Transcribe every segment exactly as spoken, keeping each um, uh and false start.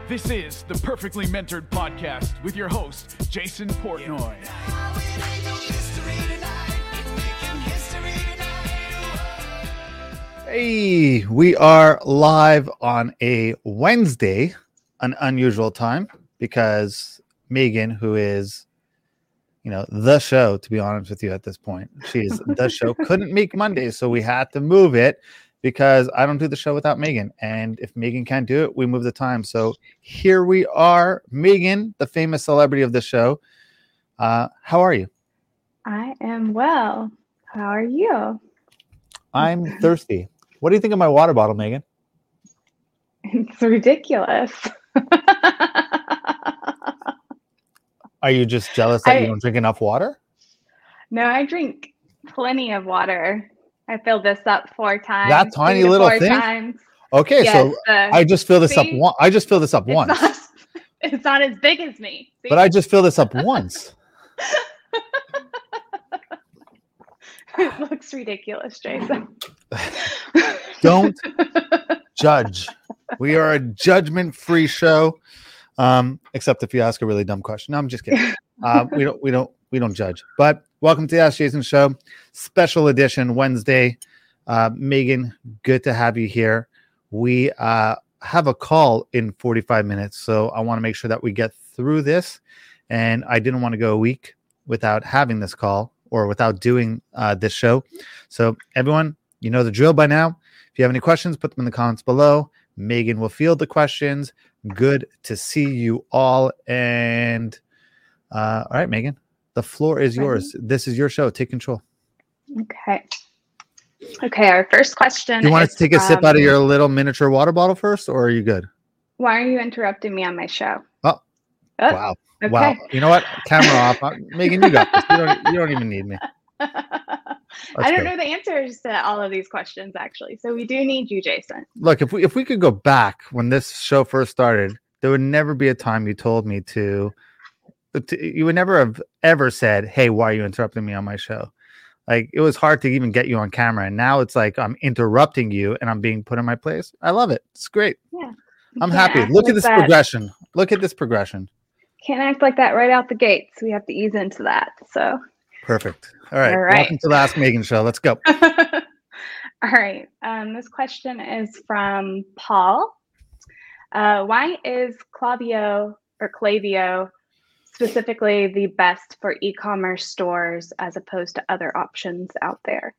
This is the Perfectly Mentored Podcast with your host, Jason Portnoy. Hey, we are live on a Wednesday, an unusual time, because Megan, who is, you know, the show, to be honest with you at this point, she is the show, couldn't make Monday, so we had to move it because I don't do the show without Megan. And if Megan can't do it, we move the time. So here we are. Megan, the famous celebrity of the show. Uh, how are you? I am well. How are you? I'm thirsty. What do you think of my water bottle, Megan? It's ridiculous. Are you just jealous that I, you don't drink enough water? No, I drink plenty of water. I filled this up four times. That tiny little thing? Times. Okay, yes, so the, I just fill this see? up one. I just fill this up it's once. Not, it's not as big as me. See? But I just fill this up once. It looks ridiculous, Jason. Don't judge. We are a judgment-free show, um, except if you ask a really dumb question. No, I'm just kidding. Uh, we don't. We don't. We don't judge. But welcome to the Ask Jason Show, special edition Wednesday. Uh, Megan, good to have you here. We uh, have a call in forty-five minutes, so I want to make sure that we get through this. And I didn't want to go a week without having this call or without doing uh, this show. So everyone, you know the drill by now. If you have any questions, put them in the comments below. Megan will field the questions. Good to see you all. And uh, all right, Megan, the floor is yours. This is your show. Take control. Okay. Okay, our first question. You want is to take a from, sip out of your little miniature water bottle first, or are you good? Why are you interrupting me on my show? Oh, oh wow. Okay. Wow. You know what? Camera off. Uh, Megan, you got this. You don't, you don't even need me. I don't go. know the answers to all of these questions, actually. So we do need you, Jason. Look, if we if we could go back when this show first started, there would never be a time you told me to, to you would never have ever said, hey, why are you interrupting me on my show? Like, it was hard to even get you on camera. And now it's like I'm interrupting you and I'm being put in my place. I love it. It's great. Yeah. I'm happy. Look like at this that. progression. Look at this progression. Can't act like that right out the gates. We have to ease into that. So perfect. All right. All right. Welcome to the Ask Megan Show. Let's go. All right. Um, this question is from Paul. Uh, why is Klaviyo or Klaviyo specifically the best for e-commerce stores as opposed to other options out there?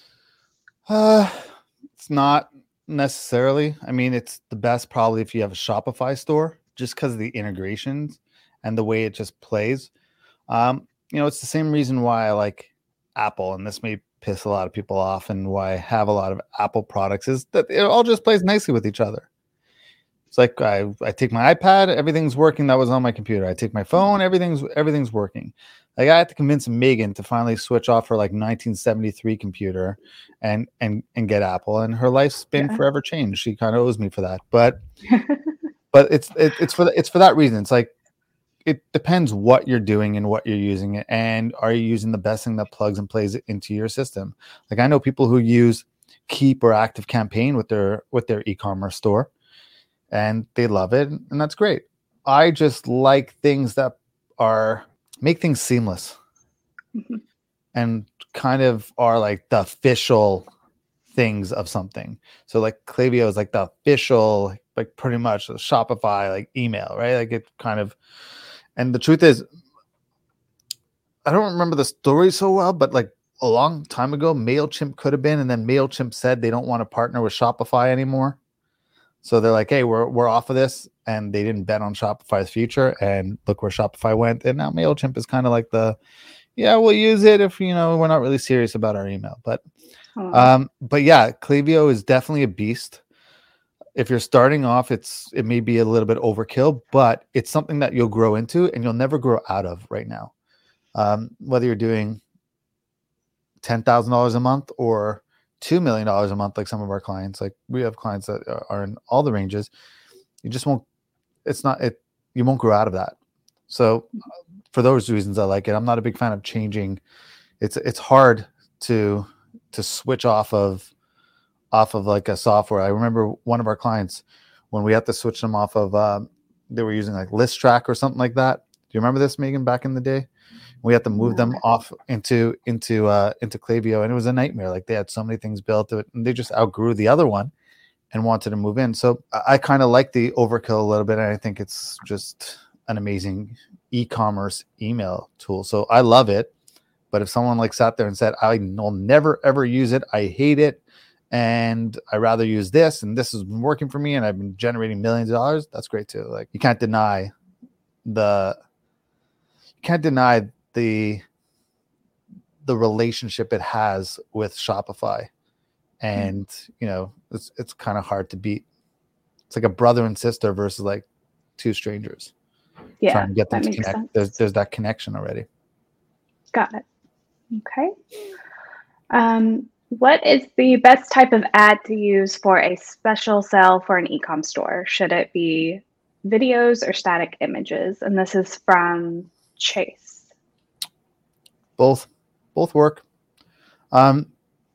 Uh, it's not necessarily. I mean, it's the best probably if you have a Shopify store, just because of the integrations and the way it just plays. Um, you know, it's the same reason why I like Apple, and this may piss a lot of people off, and why I have a lot of Apple products is that it all just plays nicely with each other. It's like I, I take my iPad, everything's working that was on my computer. I take my phone, everything's everything's working. Like, I had to convince Megan to finally switch off her like nineteen seventy-three computer and and and get Apple, and her life's been yeah. forever changed. She kind of owes me for that, but but it's it, it's for the, it's for that reason. It's like, it depends what you're doing and what you're using, and are you using the best thing that plugs and plays into your system? Like, I know people who use Keep or Active Campaign with their with their e-commerce store, and they love it, and that's great. I just like things that are make things seamless mm-hmm. and kind of are like the official things of something. So like Klaviyo is like the official, like pretty much the Shopify like email, right? Like it kind of. And the truth is, I don't remember the story so well, but like a long time ago, MailChimp could have been, and then MailChimp said they don't want to partner with Shopify anymore. So they're like, hey, we're we're off of this, and they didn't bet on Shopify's future, and look where Shopify went. And now MailChimp is kind of like the, yeah, we'll use it if, you know, we're not really serious about our email. But, oh. um, but yeah, Klaviyo is definitely a beast. If you're starting off, it's it may be a little bit overkill, but it's something that you'll grow into and you'll never grow out of right now. Um, whether you're doing ten thousand dollars a month or two million dollars a month, like some of our clients, like we have clients that are in all the ranges, you just won't, it's not, it, you won't grow out of that. So for those reasons, I like it. I'm not a big fan of changing. It's, it's hard to, to switch off of, off of like a software. I remember one of our clients when we had to switch them off of um, they were using like List Track or something like that. Do you remember this, Megan, back in the day? We had to move them off into into uh, into Klaviyo, and it was a nightmare. Like they had so many things built to it, and they just outgrew the other one and wanted to move in. So I, I kind of like the overkill a little bit, and I think it's just an amazing e-commerce email tool. So I love it. But if someone like sat there and said, I will never ever use it, I hate it, and I rather use this, and this has been working for me, and I've been generating millions of dollars, that's great too. Like you can't deny the you can't deny the the relationship it has with Shopify. And you know, it's it's kind of hard to beat. It's like a brother and sister versus like two strangers. Yeah, trying to get them that to makes connect. sense. There's there's that connection already. Got it. Okay. Um, what is the best type of ad to use for a special sale for an e-com store? Should it be videos or static images? And this is from Chase. Both, both work. Um,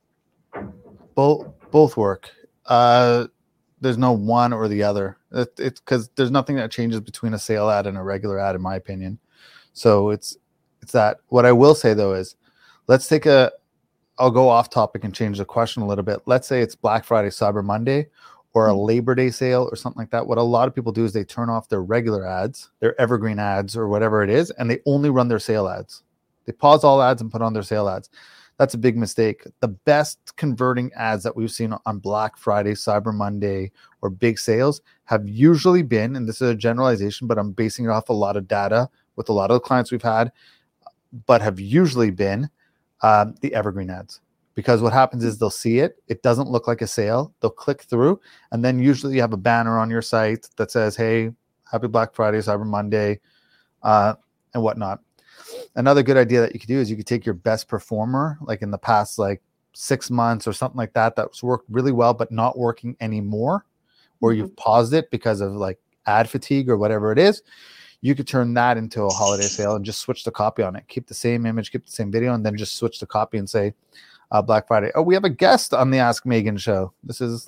both both work. Uh, there's no one or the other. It, it's because there's nothing that changes between a sale ad and a regular ad, in my opinion. So it's it's that. What I will say though is, let's take a. I'll go off topic and change the question a little bit. Let's say it's Black Friday, Cyber Monday, or a Labor Day sale or something like that. What a lot of people do is they turn off their regular ads, their evergreen ads or whatever it is, and they only run their sale ads. They pause all ads and put on their sale ads. That's a big mistake. The best converting ads that we've seen on Black Friday, Cyber Monday, or big sales have usually been, and this is a generalization, but I'm basing it off a lot of data with a lot of the clients we've had, but have usually been um, the evergreen ads. Because what happens is they'll see it. It doesn't look like a sale. They'll click through, and then usually you have a banner on your site that says, hey, happy Black Friday, Cyber Monday, uh, and whatnot. Another good idea that you could do is you could take your best performer, like in the past, like six months or something like that, that's worked really well, but not working anymore, or mm-hmm. you've paused it because of like ad fatigue or whatever it is. You could turn that into a holiday sale and just switch the copy on it. Keep the same image, keep the same video, and then just switch the copy and say uh, Black Friday. Oh, we have a guest on the Ask Megan show. This is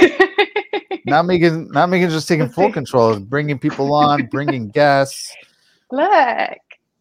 now Megan. Now Megan's just taking full control, of bringing people on, bringing guests. Look.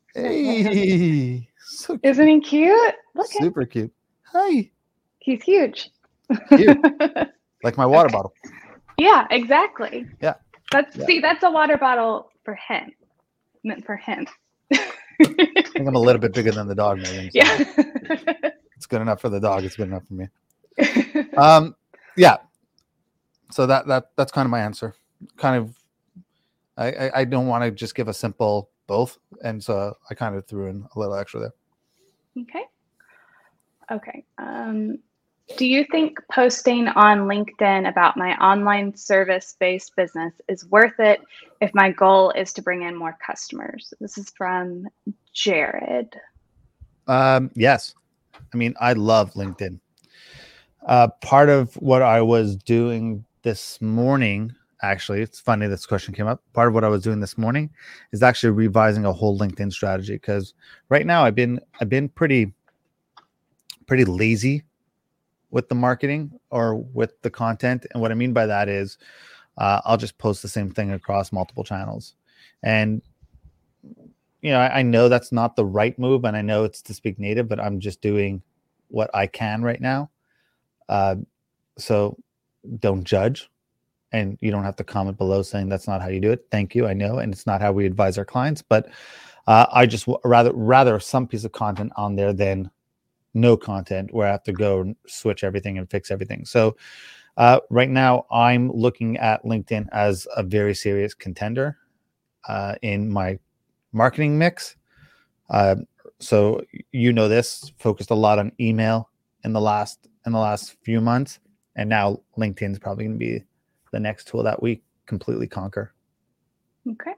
Hey, so cute. Isn't he cute? Look Super at cute. Hi. He's huge. Cute. Like my water okay. bottle. Yeah, exactly. Yeah. That's yeah. see, that's a water bottle for him. Meant for him. I think I'm a little bit bigger than the dog, Megan. So yeah. It's good enough for the dog. It's good enough for me. Um, yeah. So that that that's kind of my answer. Kind of, I I, I don't want to just give a simple both, and so I kind of threw in a little extra there. Okay. Okay. Um, do you think posting on LinkedIn about my online service-based business is worth it if my goal is to bring in more customers? This is from Jared. Um, yes. I mean, I love LinkedIn. Uh, part of what I was doing this morning, actually, it's funny this question came up. Part of what I was doing this morning is actually revising a whole LinkedIn strategy, because right now I've been I've been pretty pretty lazy with the marketing or with the content. And what I mean by that is uh, I'll just post the same thing across multiple channels. And you know, I, I know that's not the right move, and I know it's to speak native, but I'm just doing what I can right now. Uh, so don't judge. And you don't have to comment below saying that's not how you do it. Thank you. I know. And it's not how we advise our clients, but uh, I just w- rather, rather some piece of content on there than no content where I have to go and switch everything and fix everything. So uh, right now I'm looking at LinkedIn as a very serious contender uh, in my marketing mix. Uh, so, you know, this focused a lot on email in the last, in the last few months. And now LinkedIn is probably going to be the next tool that we completely conquer. Okay.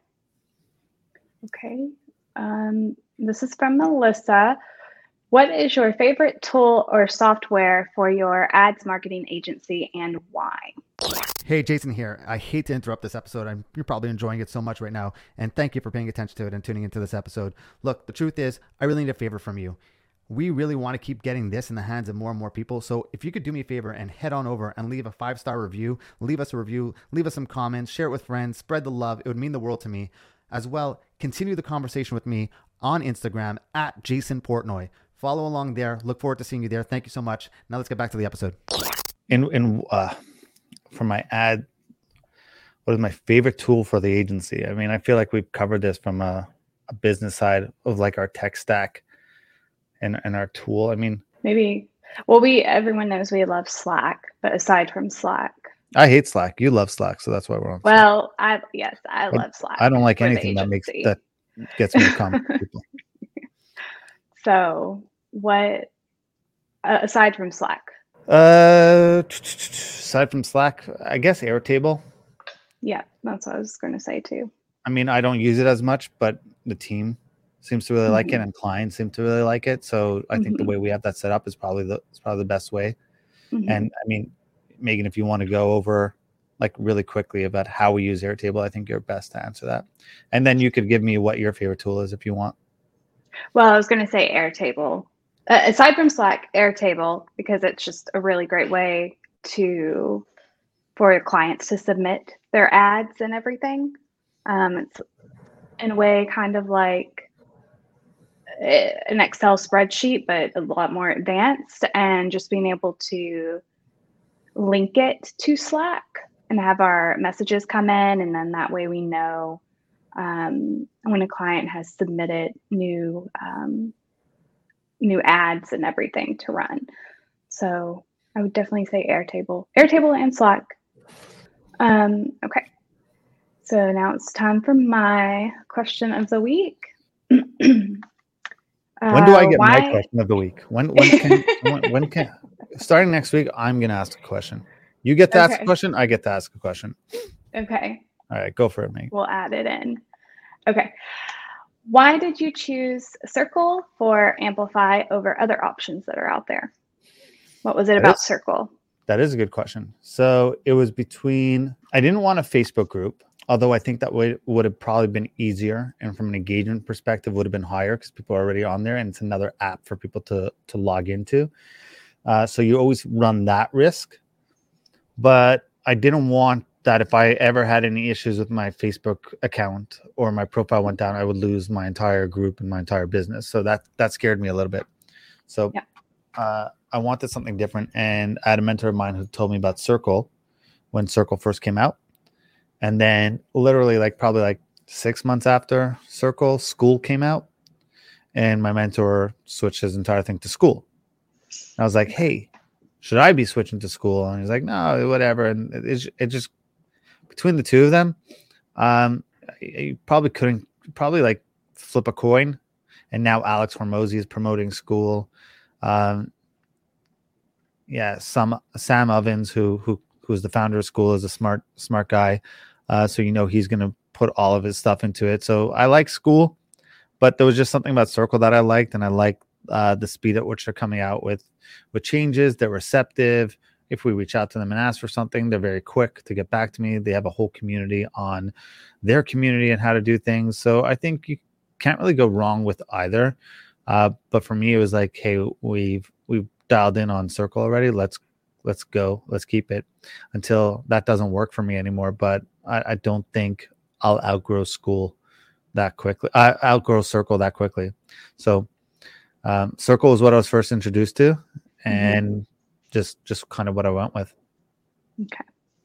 Okay. Um, this is from Melissa. What is your favorite tool or software for your ads marketing agency, and why? Hey, Jason here. I hate to interrupt this episode. I'm, you're probably enjoying it so much right now. And thank you for paying attention to it and tuning into this episode. Look, the truth is, I really need a favor from you. We really want to keep getting this in the hands of more and more people. So if you could do me a favor and head on over and leave a five-star review, leave us a review, leave us some comments, share it with friends, spread the love. It would mean the world to me. As well, continue the conversation with me on Instagram at Jason Portnoy. Follow along there. Look forward to seeing you there. Thank you so much. Now let's get back to the episode. In in uh, for my ad, what is my favorite tool for the agency? I mean, I feel like we've covered this from a, a business side of like our tech stack and, and our tool. I mean, Maybe, well, we, everyone knows we love Slack, but aside from Slack, I hate Slack. You love Slack, so that's why we're on Slack. well, I, yes, I But love Slack. I don't like for the anything that makes agency. that gets me to comment with people. So what, uh, aside from Slack? Uh, aside from Slack, I guess Airtable. Yeah, that's what I was going to say too. I mean, I don't use it as much, but the team seems to really like it, Mhm. and clients seem to really like it. So I think the Mhm. way we have that set up is probably the is probably the best way. Mhm. And I mean, Megan, if you want to go over like really quickly about how we use Airtable, I think you're best to answer that. And then you could give me what your favorite tool is if you want. Well, I was going to say Airtable. Uh, aside from Slack, Airtable, because it's just a really great way to for your clients to submit their ads and everything. Um, it's in a way kind of like uh, an Excel spreadsheet, but a lot more advanced, and just being able to link it to Slack and have our messages come in, and then that way we know um, when a client has submitted new um, new ads and everything to run. So I would definitely say Airtable, Airtable and Slack. Um, okay, so now it's time for my question of the week. When do I Uh, get why- my question of the week? When when can when, when can starting next week? I'm gonna ask a question. You get to ask Okay. a question. I get to ask a question. Okay, All right, go for it, Megan. we'll add it in. Okay. Why did you choose Circle for Amplify over other options that are out there? What was it That about is- Circle? That is a good question. So it was between, I didn't want a Facebook group, although I think that would, would have probably been easier. And from an engagement perspective would have been higher because people are already on there and it's another app for people to, to log into. Uh, so you always run that risk. But I didn't want that if I ever had any issues with my Facebook account or my profile went down, I would lose my entire group and my entire business. So that, that scared me a little bit. So Yeah. uh, I wanted something different. And I had a mentor of mine who told me about Circle when Circle first came out. And then literally like probably like six months after Circle, School came out. And my mentor switched his entire thing to School. And I was like, hey, should I be switching to School? And he's like, no, whatever. And it, it just, between the two of them, um, you probably couldn't, probably like flip a coin. And now Alex Hormozy is promoting School. Um, yeah, some Sam Ovens, who who who's the founder of School, is a smart smart guy. Uh, so you know he's going to put all of his stuff into it. So I like School, but there was just something about Circle that I liked, and I like uh, the speed at which they're coming out with with changes. They're receptive. If we reach out to them and ask for something, they're very quick to get back to me. They have a whole community on their community and how to do things. So I think you can't really go wrong with either. Uh, but for me, it was like, hey, we've we've dialed in on Circle already. Let's let's go. Let's keep it until that doesn't work for me anymore. But I, I don't think I'll outgrow School that quickly. I outgrow Circle that quickly. So um, Circle is what I was first introduced to, and mm-hmm. just just kind of what I went with. Okay.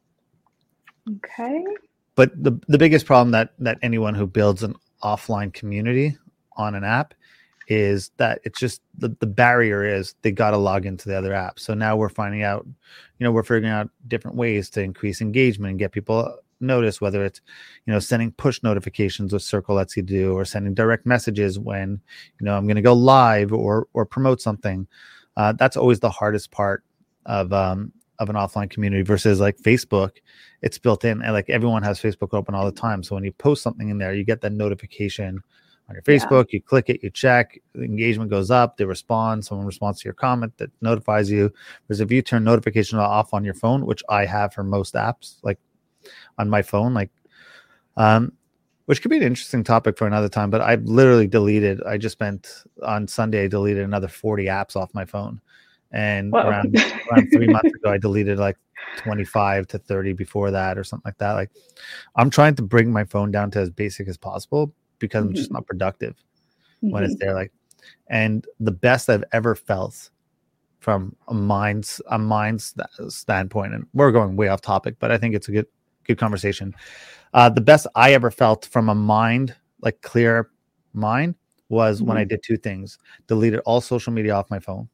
Okay. But the the biggest problem that that anyone who builds an offline community on an app is that it's just the, the barrier is they got to log into the other app. So now we're finding out, you know, we're figuring out different ways to increase engagement and get people notice, whether it's, you know, sending push notifications with Circle lets you do, or sending direct messages when, you know, I'm going to go live or, or promote something. Uh, that's always the hardest part of, um, of an offline community versus like Facebook. It's built in, and like everyone has Facebook open all the time. So when you post something in there, you get that notification on your Facebook, yeah. You click it, you check, the engagement goes up, they respond, someone responds to your comment that notifies you. Whereas if you turn notification off on your phone, which I have for most apps, like on my phone, like um, which could be an interesting topic for another time. But I've literally deleted. I just spent on Sunday. I deleted another forty apps off my phone, and Whoa. around around three months ago, I deleted like twenty-five to thirty before that, or something like that. Like, I'm trying to bring my phone down to as basic as possible because mm-hmm. I'm just not productive mm-hmm. when it's there. Like, and the best I've ever felt from a mind's a mind's standpoint, and we're going way off topic, but I think it's a good good conversation. Uh, the best I ever felt from a mind, like clear mind, was mm-hmm. when I did two things: deleted all social media off my phone.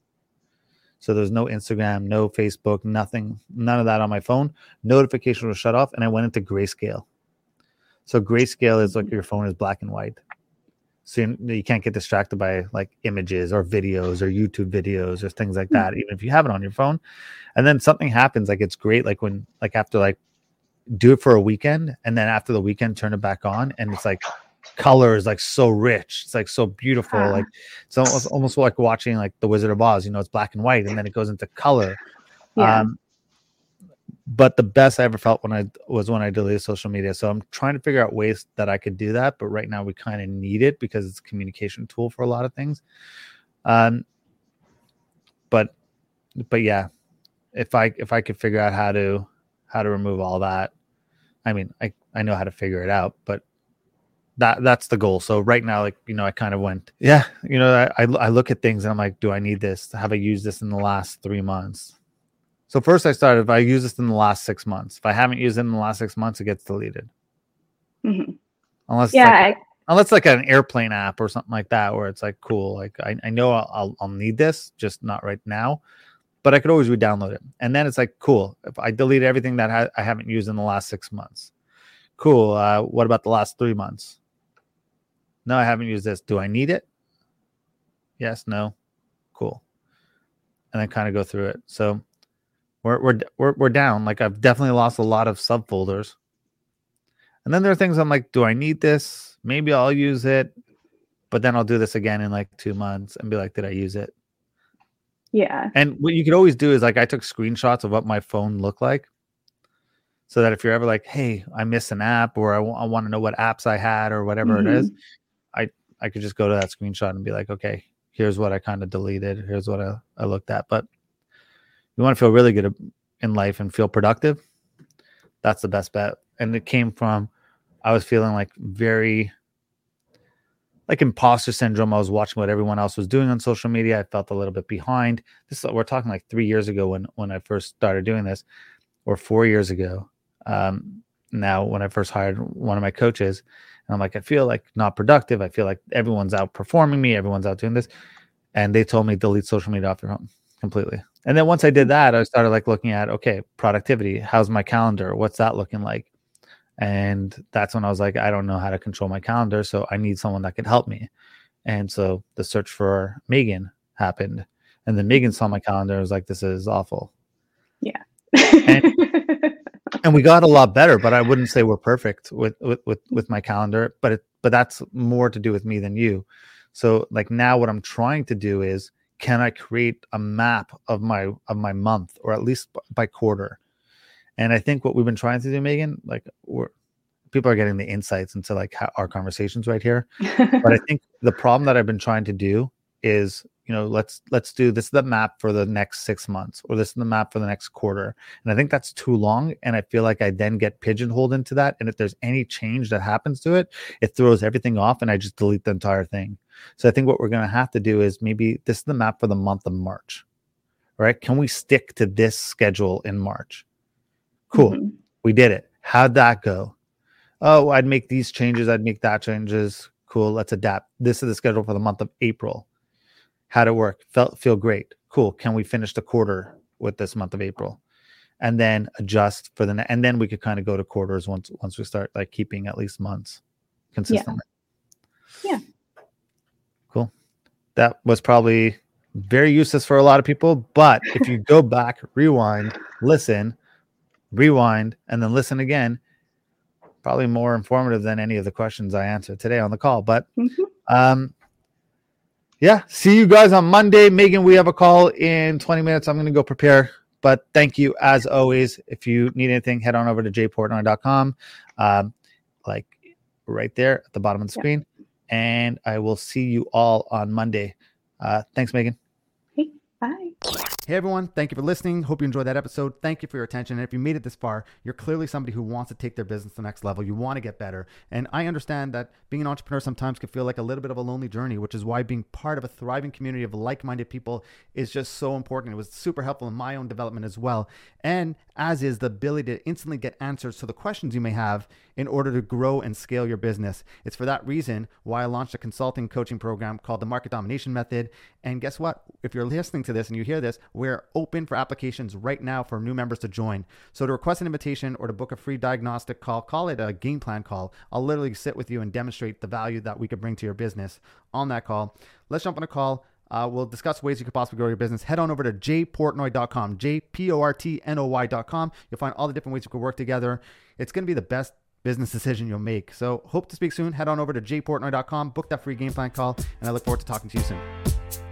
So there's no Instagram, no Facebook, nothing, none of that on my phone. Notifications were shut off, and I went into grayscale. So grayscale is like your phone is black and white. So you, you can't get distracted by like images or videos or YouTube videos or things like that, even if you have it on your phone. And then something happens, like it's great, like when, like after like do it for a weekend, and then after the weekend, turn it back on, and it's like color is like so rich. It's like so beautiful. Uh, like it's almost, almost like watching like The Wizard of Oz, you know, it's black and white, and then it goes into color. Yeah. Um, but the best I ever felt when I was when I deleted social media. So I'm trying to figure out ways that I could do that. But right now we kind of need it because it's a communication tool for a lot of things. Um, but, but yeah, if I, if I could figure out how to, how to remove all that, I mean, I, I know how to figure it out, but that that's the goal. So right now, like, you know, I kind of went, yeah, you know, I, I look at things and I'm like, do I need this? Have I used this in the last three months? So first I started, if I use this in the last six months, if I haven't used it in the last six months, it gets deleted. Mm-hmm. Unless, yeah, like, I, unless like an airplane app or something like that, where it's like, cool. Like I, I know I'll, I'll need this, just not right now, but I could always re-download it. And then it's like, cool. If I delete everything that ha- I haven't used in the last six months, cool. Uh, what about the last three months? No, I haven't used this. Do I need it? Yes, no. Cool. And then kind of go through it. So we're we're we're we're down. Like I've definitely lost a lot of subfolders. And then there are things I'm like, do I need this? Maybe I'll use it, but then I'll do this again in like two months and be like, did I use it? Yeah. And what you could always do is like, I took screenshots of what my phone looked like, so that if you're ever like, hey, I missed an app, or I, w- I want to know what apps I had or whatever mm-hmm. it is, I, I could just go to that screenshot and be like, okay, here's what I kind of deleted. Here's what I, I looked at. But you want to feel really good in life and feel productive. That's the best bet. And it came from, I was feeling like very like imposter syndrome. I was watching what everyone else was doing on social media. I felt a little bit behind. This is, we're talking like three years ago when, when I first started doing this, or four years ago. Um, now, when I first hired one of my coaches, and I'm like, I feel like not productive. I feel like everyone's outperforming me. Everyone's out doing this. And they told me delete social media off your phone completely. And then once I did that, I started like looking at, okay, productivity. How's my calendar? What's that looking like? And that's when I was like, I don't know how to control my calendar, so I need someone that can help me. And so the search for Megan happened. And then Megan saw my calendar and was like, this is awful. Yeah. and, and we got a lot better, but I wouldn't say we're perfect with, with, with, with my calendar, but it, but that's more to do with me than you. So like now what I'm trying to do is, can I create a map of my, of my month, or at least by quarter? And I think what we've been trying to do, Megan, like we're, people are getting the insights into like how our conversations right here. But I think the problem that I've been trying to do is, you know, let's, let's do this is the map for the next six months, or this is the map for the next quarter. And I think that's too long. And I feel like I then get pigeonholed into that. And if there's any change that happens to it, it throws everything off and I just delete the entire thing. So I think what we're going to have to do is maybe this is the map for the month of March, right? Can we stick to this schedule in March? Cool. Mm-hmm. We did it. How'd that go? Oh, I'd make these changes. I'd make that changes. Cool. Let's adapt. This is the schedule for the month of April. How'd it work? Felt feel great. Cool. Can we finish the quarter with this month of April? And then adjust for the ne- and then we could kind of go to quarters once once we start like keeping at least months consistently. Yeah. yeah. Cool. That was probably very useless for a lot of people, but if you go back, rewind, listen, rewind, and then listen again, probably more informative than any of the questions I answered today on the call. But mm-hmm. um yeah, see you guys on Monday. Megan, we have a call in twenty minutes. I'm going to go prepare. But thank you, as always. If you need anything, head on over to j portnoy dot com. Um, like, right there at the bottom of the Yep. screen. And I will see you all on Monday. Uh, thanks, Megan. Okay, bye. Hey everyone, thank you for listening. Hope you enjoyed that episode. Thank you for your attention. And if you made it this far, you're clearly somebody who wants to take their business to the next level. You want to get better. And I understand that being an entrepreneur sometimes can feel like a little bit of a lonely journey, which is why being part of a thriving community of like-minded people is just so important. It was super helpful in my own development as well. And as is the ability to instantly get answers to the questions you may have in order to grow and scale your business. It's for that reason why I launched a consulting coaching program called the Market Domination Method. And guess what? If you're listening to this and you hear this, we're open for applications right now for new members to join. So to request an invitation or to book a free diagnostic call, call it a game plan call. I'll literally sit with you and demonstrate the value that we could bring to your business on that call. Let's jump on a call. Uh, we'll discuss ways you could possibly grow your business. Head on over to j portnoy dot com, J P O R T N O Y dot com. You'll find all the different ways you could work together. It's going to be the best business decision you'll make. So hope to speak soon. Head on over to j portnoy dot com, book that free game plan call, and I look forward to talking to you soon.